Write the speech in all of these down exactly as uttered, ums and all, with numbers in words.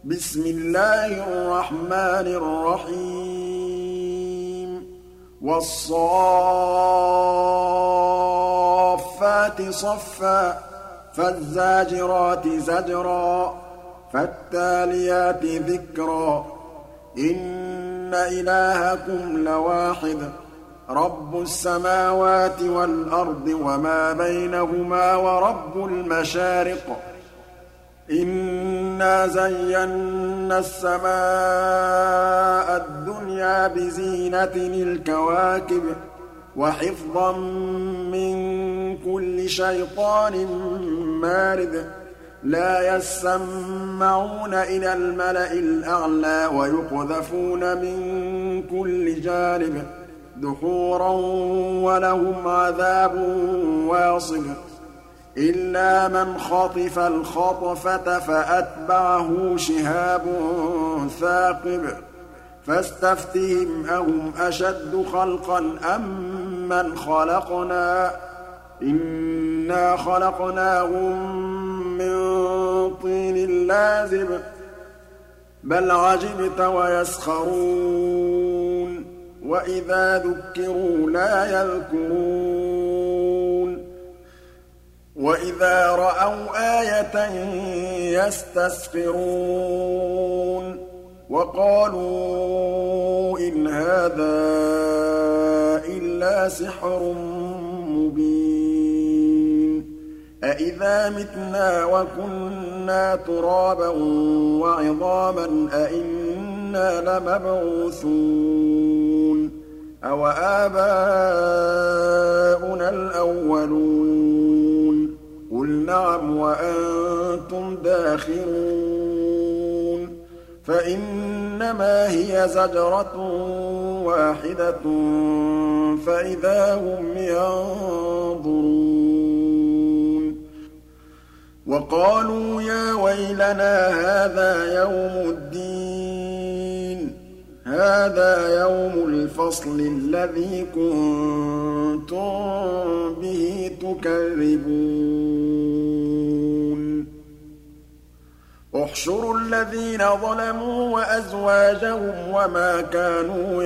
بسم الله الرحمن الرحيم والصافات صفا فالزاجرات زجرا فالتاليات ذكرا إن إلهكم لواحد رب السماوات والأرض وما بينهما ورب المشارق إنا زينا السماء الدنيا بزينة الكواكب وحفظا من كل شيطان مارد لا يسمعون إلى الملأ الأعلى ويقذفون من كل جانب دحورا ولهم عذاب واصب إلا من خطف الخطفة فأتبعه شهاب ثاقب فاستفتهم أهم أشد خلقا أم من خلقنا إنا خلقناهم من طين لازب بل عجبت ويسخرون وإذا ذكروا لا يذكرون وإذا رأوا آية يستسخرون وقالوا إن هذا إلا سحر مبين أإذا متنا وكنا ترابا وعظاما أإنا لمبعوثون أو آباؤنا الأولون قل نعم وأنتم داخرون فإنما هي زجرة واحدة فإذا هم ينظرون وقالوا يا ويلنا هذا يوم الدين هذا يوم الفصل الذي كنتم به تكذبون احشروا الذين ظلموا وأزواجهم وما كانوا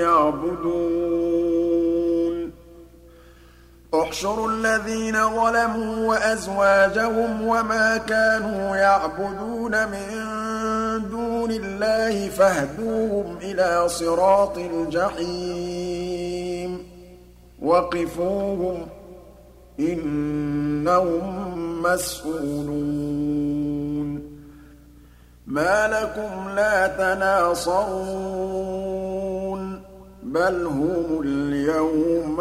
يعبدون احشروا الذين ظلموا وأزواجهم وما كانوا يعبدون من دون الله فاهدوهم إلى صراط الجحيم وقفوهم إنهم مسؤولون ما لكم لا تناصرون بل هم اليوم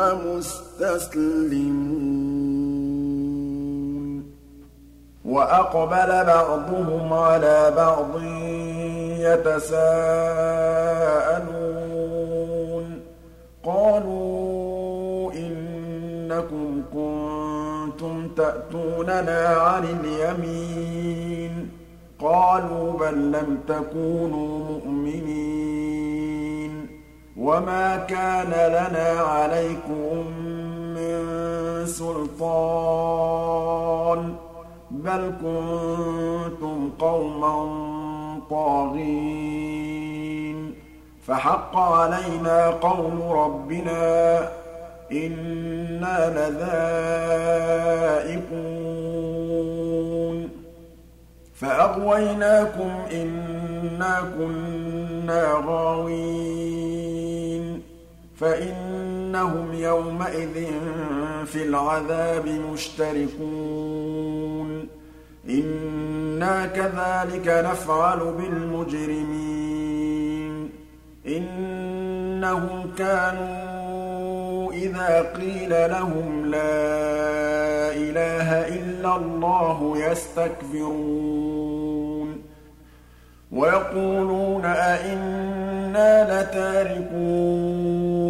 مستسلمون وأقبل بعضهم على بعض يتساءلون قالوا إنكم كنتم تأتوننا عن اليمين قالوا بل لم تكونوا مؤمنين وما كان لنا عليكم من سلطان بل كنتم قوما طاغين فحق علينا قول ربنا إنا لذائقون فأغويناكم إنا كنا غاوين فإنهم يومئذ في العذاب مشتركون إنا كذلك نفعل بالمجرمين إنهم كانوا إذا قيل لهم لا إله إلا الله يستكبرون ويقولون أئنا لتاركو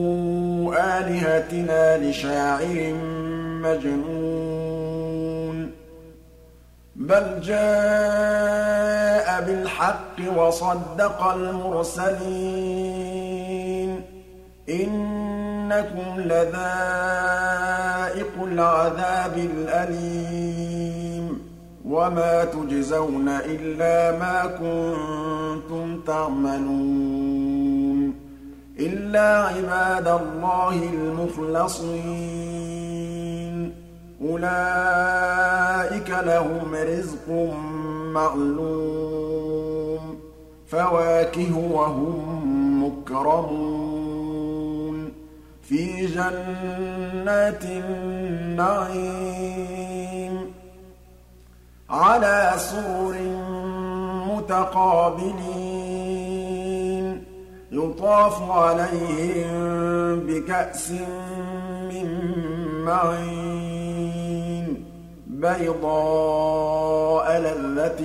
آلهتنا لشاعر مجنون بل جاء بالحق وصدق المرسلين إنكم لذائق العذاب الأليم وما تجزون إلا ما كنتم تَعْمَلُونَ إِلَّا عِبَادَ اللَّهِ الْمُخْلَصِينَ أُولَٰئِكَ لَهُمْ رِزْقٌ مَّعْلُومٌ فَوَاكِهُ وَهُم مُّكْرَمُونَ فِي جَنَّاتِ النَّعِيمِ عَلَىٰ سُرُرٍ مُّتَقَابِلِينَ يُطَافُ عَلَيْهِم بِكَأْسٍ مِّن مَّعِينٍ بَيْضَاءَ لَذَّةٍ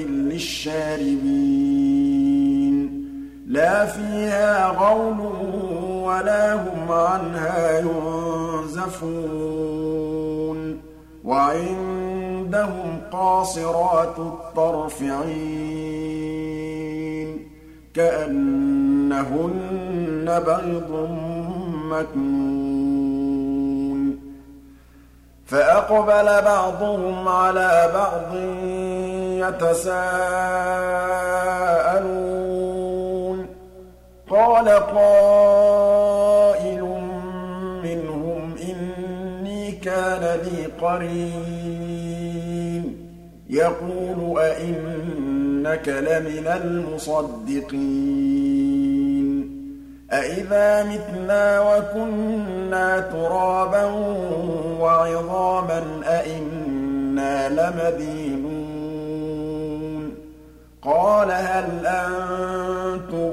لِّلشَّارِبِينَ لَا فِيهَا غَوْلٌ وَلَا هُمْ عَنْهَا يُنزَفُونَ وَعِندَهُمْ قَاصِرَاتُ الطَّرْفِ عِينٌ كَأَنَّهُنَّ بَيْضٌ مَّكْنُونٌ فَأَقْبَلَ بَعْضُهُمْ عَلَىٰ بَعْضٍ يَتَسَاءَلُونَ قَالَ قَائِلٌ مِّنْهُمْ إِنِّي كَانَ لِي قَرِينٌ يَقُولُ أَإِنَّكَ لَمِنَ الْمُصَدِّقِينَ أَإِذَا مِتْنَا وَكُنَّا تُرَابًا وَعِظَامًا أَإِنَّا لَمَدِينُونَ قَالَ هَلْ أَنتُم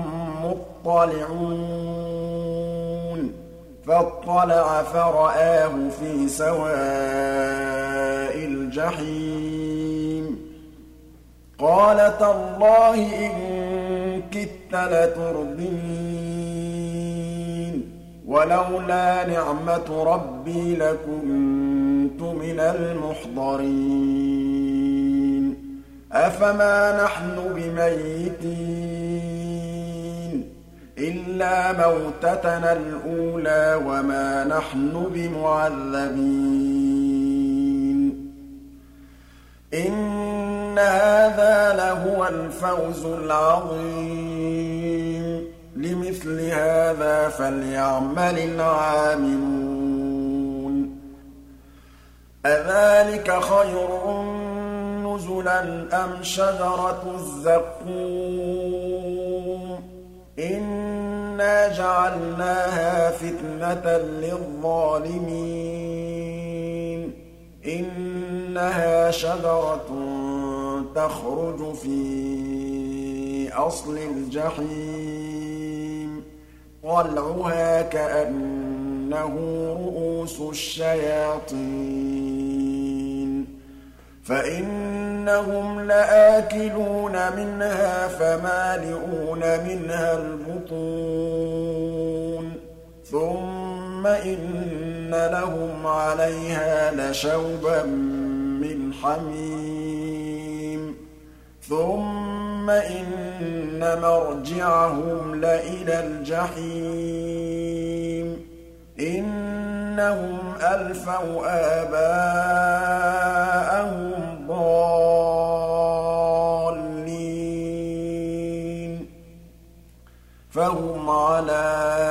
مُّطَّلِعُونَ فَاطَّلَعَ فَرَآهُ فِي سَوَاءِ الْجَحِيمِ قَالَ تَاللَّهِ إِن كِدتَّ لَتُرْدِينِ وَلَوْلَا نِعْمَةُ رَبِّي لَكُنتُ مِنَ الْمُحْضَرِينَ أَفَمَا نَحْنُ بِمَيِّتِينَ إِلَّا مَوْتَتَنَا الْأُولَىٰ وَمَا نَحْنُ بِمُعَذَّبِينَ إِنَّ هَٰذَا لَهُوَ الْفَوْزُ الْعَظِيمُ لِمِثْلِ هَٰذَا فَلْيَعْمَلِ الْعَامِلُونَ أَذَٰلِكَ خَيْرٌ نُّزُلًا أَمْ شَجَرَةُ الزَّقُّومِ إِنَّا جَعَلْنَاهَا فِتْنَةً لِّلظَّالِمِينَ إِنَّهَا شَجَرَةٌ تَخْرُجُ في أَصْلِ الْجَحِيمِ طَلْعُهَا كَأَنَّهُ رُءُوسُ الشَّيَاطِينِ فَإِنَّهُمْ لَآكِلُونَ مِنْهَا فَمَالِئُونَ مِنْهَا الْبُطُونَ ثُمَّ إِنَّ لَهُمْ عَلَيْهَا لَشَوْبًا مِّنْ حَمِيمٍ ثُمَّ إِنَّ مَرْجِعَهُمْ لَإِلَى الْجَحِيمِ إِنَّهُمْ أَلْفَوْا آبَاءَهُمْ ضَالِّينَ فَهُمْ عَلَىٰ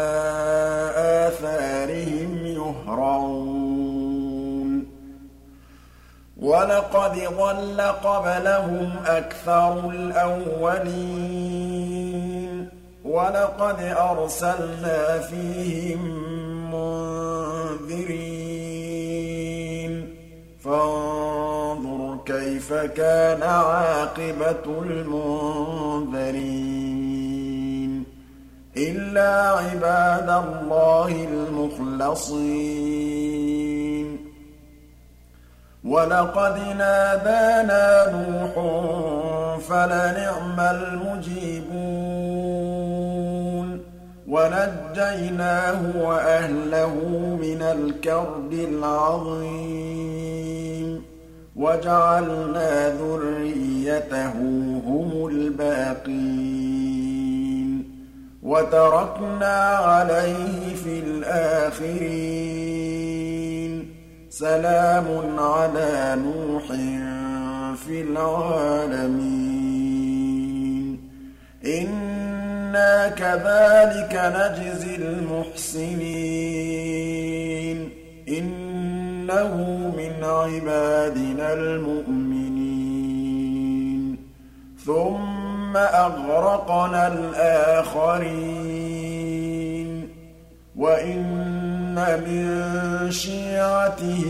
آثَارِهِمْ يُهْرَعُونَ وَلَقَدْ ضَلَّ قَبْلَهُمْ أَكْثَرُ الْأَوَّلِينَ وَلَقَدْ أَرْسَلْنَا فِيهِم مُّنذِرِينَ فَانظُرْ كَيْفَ كَانَ عَاقِبَةُ الْمُنذَرِينَ إِلَّا عِبَادَ اللَّهِ الْمُخْلَصِينَ وَلَقَدْ نَادَانَا نُوحٌ فَلَنِعْمَ الْمُجِيبُونَ وَنَجَّيْنَاهُ وَأَهْلَهُ مِنَ الْكَرْبِ الْعَظِيمِ وَجَعَلْنَا ذُرِّيَّتَهُ هُمُ الْبَاقِينَ وَتَرَكْنَا عَلَيْهِ فِي الْآخِرِينَ سَلَامٌ عَلَىٰ نُوحٍ فِي الْعَالَمِينَ إِنَّا كَذَٰلِكَ نَجْزِي الْمُحْسِنِينَ إِنَّهُ مِنْ عِبَادِنَا الْمُؤْمِنِينَ ثُمَّ أَغْرَقْنَا الْآخَرِينَ وَإِنَّ مِن شِيعَتِهِ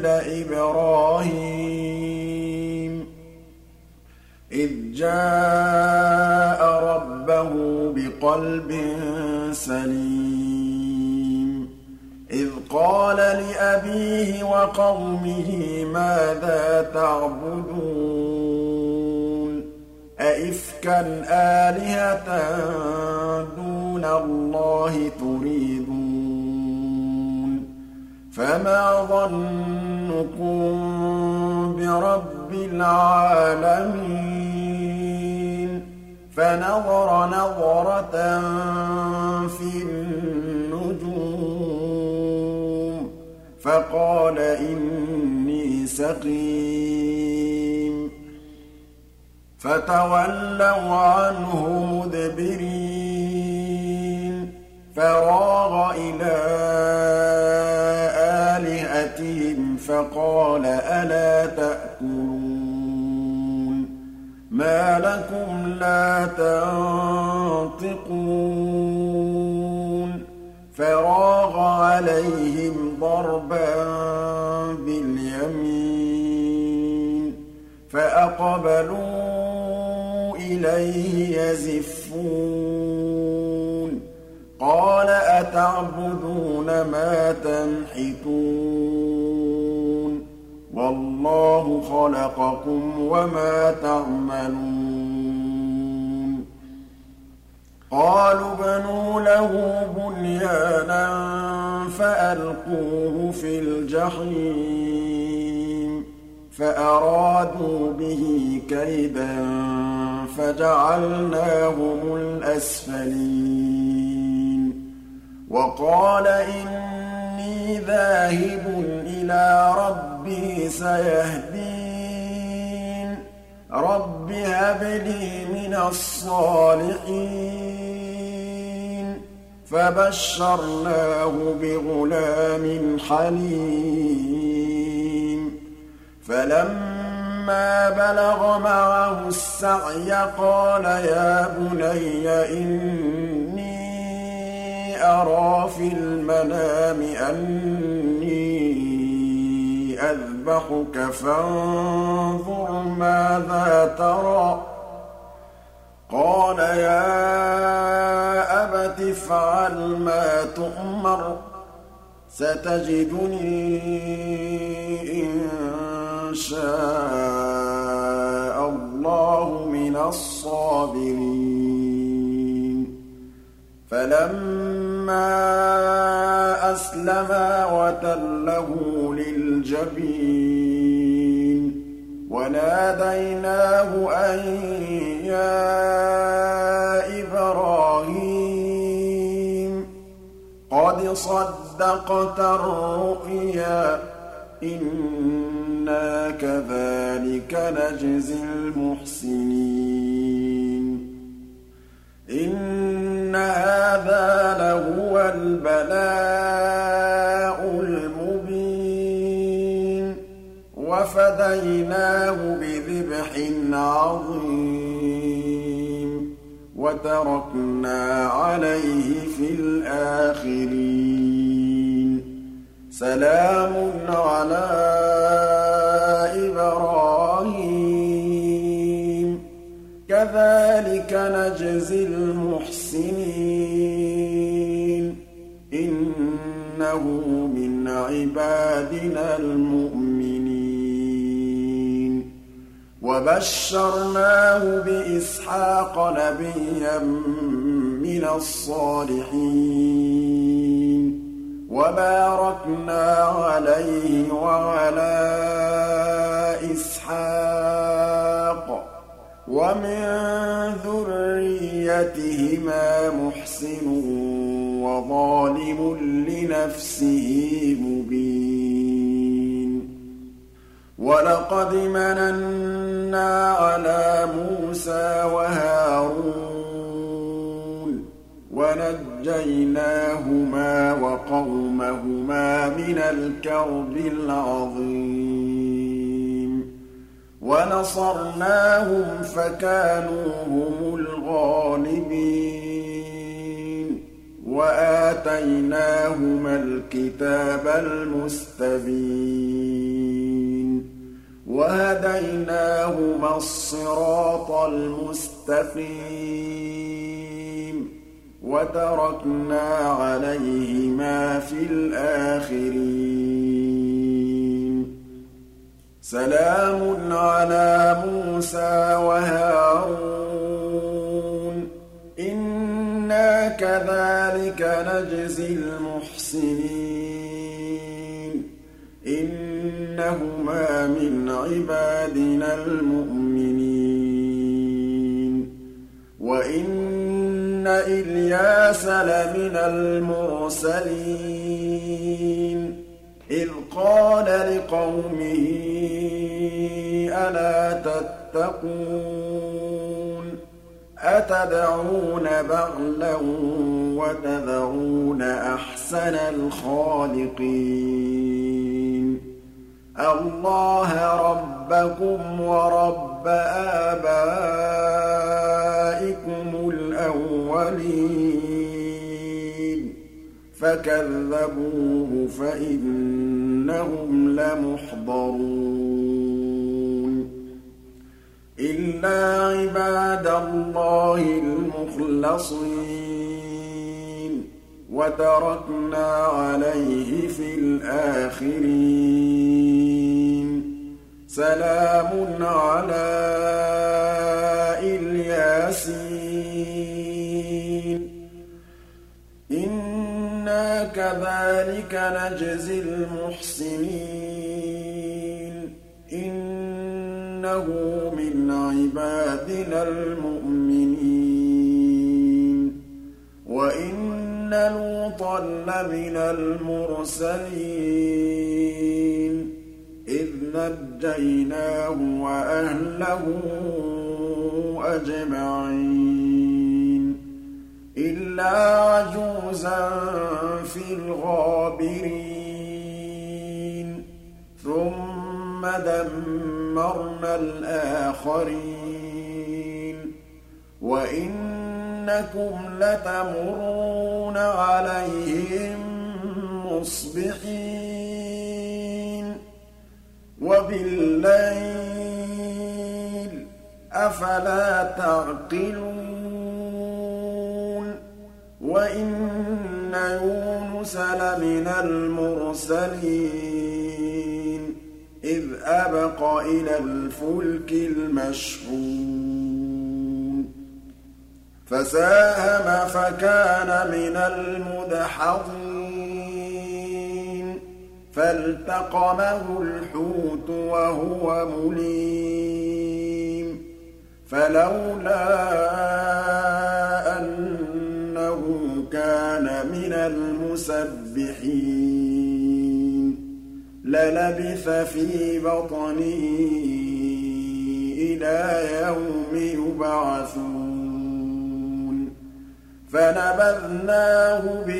لَإِبْرَاهِيمَ إِذْ جَاءَ رَبَّهُ بِقَلْبٍ سَلِيمٍ إِذْ قَالَ لِأَبِيهِ وَقَوْمِهِ مَاذَا تَعْبُدُونَ أَئِفْكًا آلِهَةً دُونَ اللَّهِ تُرِيدُونَ فَمَا ظَنُّكُم بِرَبِّ الْعَالَمِينَ فَنَظَرَ نَظْرَةً فِي النُّجُومِ فَقَالَ إِنِّي سَقِيمٌ فَتَوَلَّوْا عَنْهُ مُدْبِرِينَ فَرَاغَ إِلَىٰ آلِهَتِهِمْ فَقَالَ أَلَا تَأْكُلُونَ مَا لَكُمْ لَا تَنطِقُونَ فَرَاغَ عَلَيْهِمْ ضَرْبًا بِالْيَمِينِ فَأَقْبَلُوا إِلَيْهِ يَزِفُّونَ قَالَ أَتَعْبُدُونَ مَا تَنْحِتُونَ وَاللَّهُ خَلَقَكُمْ وَمَا تَعْمَلُونَ قَالُوا ابْنُوا لَهُ بُنْيَانًا فَأَلْقُوهُ فِي الْجَحِيمِ فَأَرَادُوا بِهِ كَيْدًا فَجَعَلْنَاهُمُ الْأَسْفَلِينَ وَقَالَ إِنِّي ذَاهِبٌ إِلَىٰ رَبِّي سَيَهْدِينِ رَبِّ هَبْ لِي مِنَ الصَّالِحِينَ فَبَشَّرْنَاهُ بِغُلَامٍ حَلِيمٍ فَلَمَّا بَلَغَ مَعَهُ السَّعْيَ قَالَ يَا بُنَيَّ إِنِّي أَرَىٰ فِي الْمَنَامِ أَنِّي أَذْبَحُكَ فَانظُرْ مَاذَا تَرَىٰ قَالَ يَا أَبَتِ افْعَلْ مَا تُؤْمَرُ سَتَجِدُنِي إِن شَاءَ اللَّهُ مِنَ الصَّابِرِينَ فَلَمَّا أَسْلَمَا وَتَلَّهُ لِلْجَبِينِ وَنَادَيْنَاهُ أَن يَا إِبْرَاهِيمُ قَدْ صَدَّقْتَ الرُّؤْيَا إِنَّا كَذَٰلِكَ نَجْزِي الْمُحْسِنِينَ إِنَّ هَٰذَا لَهُوَ الْبَلَاءُ الْمُبِينُ وَفَدَيْنَاهُ بِذِبْحٍ عَظِيمٍ وَتَرَكْنَا عَلَيْهِ فِي الْآخِرِينَ سَلَامٌ عَلَىٰ إِبْرَاهِيمَ كَذَٰلِكَ نَجْزِي الْمُحْسِنِينَ إِنَّهُ مِنْ عِبَادِنَا الْمُؤْمِنِينَ وَبَشَّرْنَاهُ بِإِسْحَاقَ نَبِيًّا مِّنَ الصَّالِحِينَ وَبَارَكْنَا عَلَيْهِ وَعَلَىٰ إِسْحَاقَ وَمِن ذُرِّيَّتِهِمَا مُحْسِنٌ وَظَالِمٌ لِّنَفْسِهِ مُبِينٌ وَلَقَدْ مَنَنَّا عَلَىٰ مُوسَىٰ وَهَارُونَ وَنَجَّيْنَاهُمَا وَقَوْمَهُمَا مِنَ الْكَرْبِ الْعَظِيمِ وَنَصَرْنَاهُمْ فَكَانُوا هُمُ الْغَالِبِينَ وَآتَيْنَاهُمَا الْكِتَابَ الْمُسْتَبِينَ وَهَدَيْنَاهُمَا الصِّرَاطَ الْمُسْتَقِيمَ وَتَرَكْنَا عَلَيْهِمَا فِي الْآخِرِينَ سَلَامٌ عَلَىٰ مُوسَىٰ وَهَارُونَ إِنَّا كَذَٰلِكَ نَجْزِي الْمُحْسِنِينَ إِنَّهُمَا مِنْ عِبَادِنَا الْمُؤْمِنِينَ وَإِنَّ إِلْيَاسَ لَمِنَ الْمُرْسَلِينَ إِذْ قَالَ لِقَوْمِهِ أَلَا تَتَّقُونَ أَتَدْعُونَ بَعْلًا وَتَذَرُونَ أَحْسَنَ الْخَالِقِينَ اللَّهَ رَبَّكُمْ وَرَبَّ آبَائِكُمُ الْأَوَّلِينَ فَكَذَّبُوهُ فَإِنَّهُمْ لَمُحْضَرُونَ إِلَّا عِبَادَ اللَّهِ الْمُخْلَصِينَ وَتَرَكْنَا عَلَيْهِ فِي الْآخِرِينَ سَلَامٌ عَلَىٰ الْيَاسِينَ إِنَّا كَذَٰلِكَ نَجْزِي الْمُحْسِنِينَ إِنَّهُ مِنْ عِبَادِنَا الْمُؤْمِنِينَ وَإِنَّ لُوطًا لَّمِنَ الْمُرْسَلِينَ إِذْ نَجَّيْنَاهُ وَأَهْلَهُ أَجْمَعِينَ إِلَّا عَجُوزًا فِي الْغَابِرِينَ ثُمَّ دَمَّرْنَا الْآخَرِينَ وَإِنَّكُمْ لَتَمُرُّونَ عَلَيْهِم مُّصْبِحِينَ وَبِاللَّيْلِ ۗ أَفَلَا تَعْقِلُونَ وَإِنَّ يُونُسَ لَمِنَ الْمُرْسَلِينَ إِذْ أَبَقَ إِلَى الْفُلْكِ الْمَشْحُونِ فَسَاهَمَ فَكَانَ مِنَ الْمُدْحَضِينَ فَالْتَقَمَهُ الْحُوتُ وَهُوَ مُلِيمٌ فَلَوْلَا أَنَّهُ كَانَ مِنَ الْمُسَبِّحِينَ لَلَبِثَ فِي بَطْنِهِ إِلَىٰ يَوْمِ يُبْعَثُونَ فَنَبَذْنَاهُ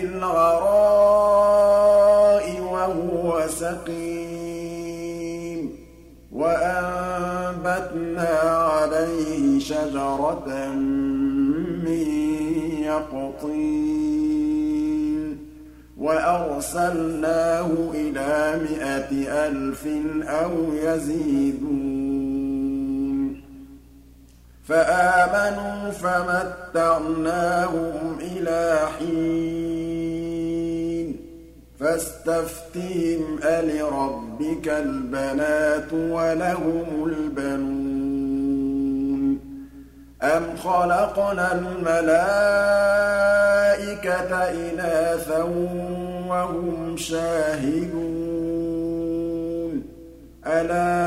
بِالْعَرَاءِ وَهُوَ سَقِيمٌ وَأَنبَتْنَا عَلَيْهِ شَجَرَةً مِّن يَقْطِينٍ وَأَرْسَلْنَاهُ إِلَىٰ مِائَةِ أَلْفٍ أَوْ يَزِيدُونَ فَآمَنُوا فَمَتَّعْنَاهُمْ إِلَىٰ حِينٍ فَاسْتَفْتِهِمْ أَلِرَبِّكَ الْبَنَاتُ وَلَهُمُ الْبَنُونَ أَمْ خَلَقْنَا الْمَلَائِكَةَ إِنَاثًا وَهُمْ شَاهِدُونَ أَلَا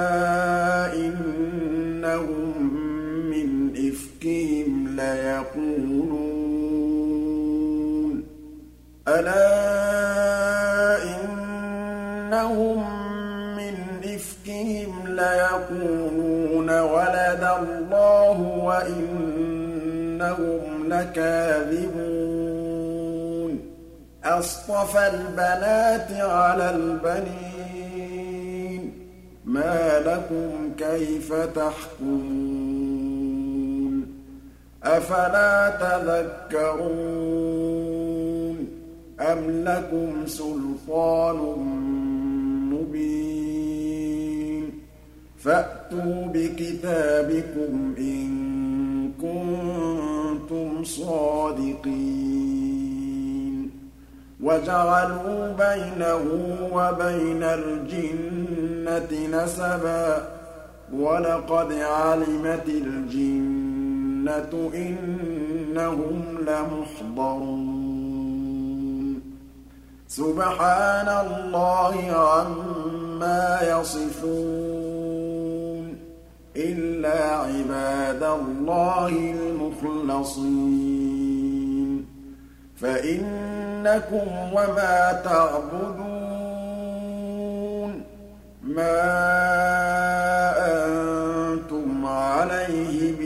إِنَّهُم مِّنْ إِفْكِهِمْ لَيَقُولُونَ أَلَا إِنَّهُم مِّنْ إِفْكِهِمْ لَيَقُولُونَ وَلَدَ اللَّهُ وَإِنَّهُمْ لَكَاذِبُونَ أَصْطَفَى الْبَنَاتِ عَلَى الْبَنِينَ مَا لَكُمْ كَيْفَ تَحْكُمُونَ أَفَلَا تَذَكَّرُونَ أَمْ لَكُمْ سُلْطَانٌ مُّبِينٌ فَأْتُوا بِكِتَابِكُمْ إِن كُنتُمْ صَادِقِينَ وَجَعَلُوا بَيْنَهُ وَبَيْنَ الْجِنَّةِ نَسَبًا وَلَقَدْ عَلِمَتِ الْجِنَّةُ إِنَّهُمْ لَمُحْضَرُونَ سُبْحَانَ اللَّهِ عَمَّا يَصِفُونَ إِلَّا عِبَادَ اللَّهِ الْمُخْلَصِينَ فَإِنَّكُمْ وَمَا تَعْبُدُونَ مَا أَنتُمْ عَلَيْهِ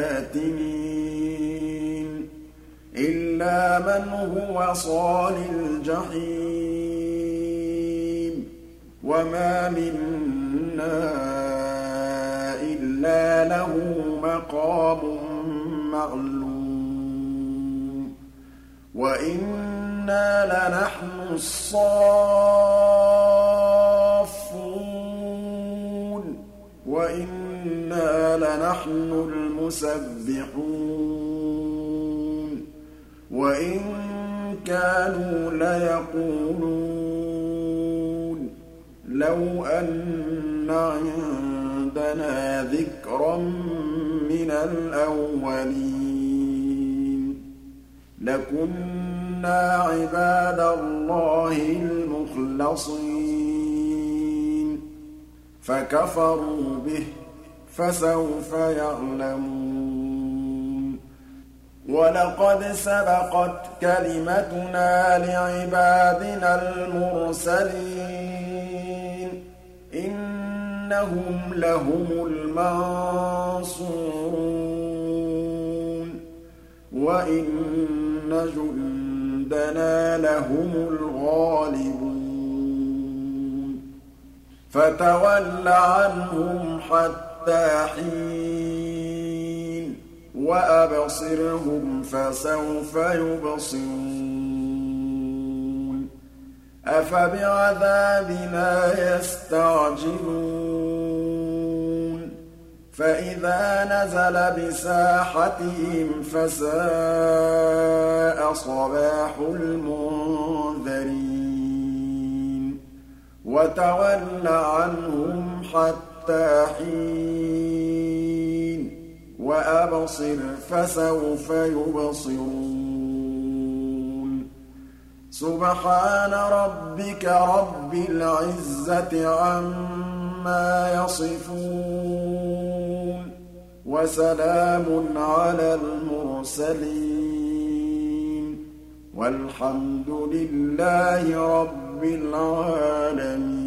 بِفَاتِنِينَ إِلَّا مَنْ هُوَ صَالِ الْجَحِيمِ وَمَا مِنَّا إِلَّا لَهُ مَقَامٌ مَّعْلُومٌ وَإِنَّا لَنَحْنُ الصَّافُّونَ وَإِنَّا لَنَحْنُ الْمُسَبِّحُونَ وَإِن كَانُوا لَيَقُولُونَ لَوْ أَنَّ عِندَنَا ذِكْرًا مِّنَ الْأَوَّلِينَ لَكُنَّا عِبَادَ اللَّهِ الْمُخْلَصِينَ فَكَفَرُوا بِهِ فَسَوْفَ يَعْلَمُونَ وَلَقَدْ سَبَقَتْ كَلِمَتُنَا لِعِبَادِنَا الْمُرْسَلِينَ إِنَّهُمْ لَهُمُ الْمَنصُورُونَ وَإِنَّ جُندَنَا لَهُمُ الْغَالِبُونَ فَتَوَلَّ عَنْهُمْ حَتَّىٰ حِينٍ وَأَبْصِرْهُمْ فَسَوْفَ يُبْصِرُونَ أَفَبِعَذَابِنَا يَسْتَعْجِلُونَ فَإِذَا نَزَلَ بِسَاحَتِهِمْ فَسَاءَ صَبَاحُ الْمُنذَرِينَ وَتَوَلَّ عَنْهُمْ حَتَّىٰ حِينٍ وَأَبْصِرْ فَسَوْفَ يُبْصِرُونَ سُبْحَانَ رَبِّكَ رَبِّ الْعِزَّةِ عَمَّا يَصِفُونَ وَسَلَامٌ عَلَى الْمُرْسَلِينَ وَالْحَمْدُ لِلَّهِ رَبِّ الْعَالَمِينَ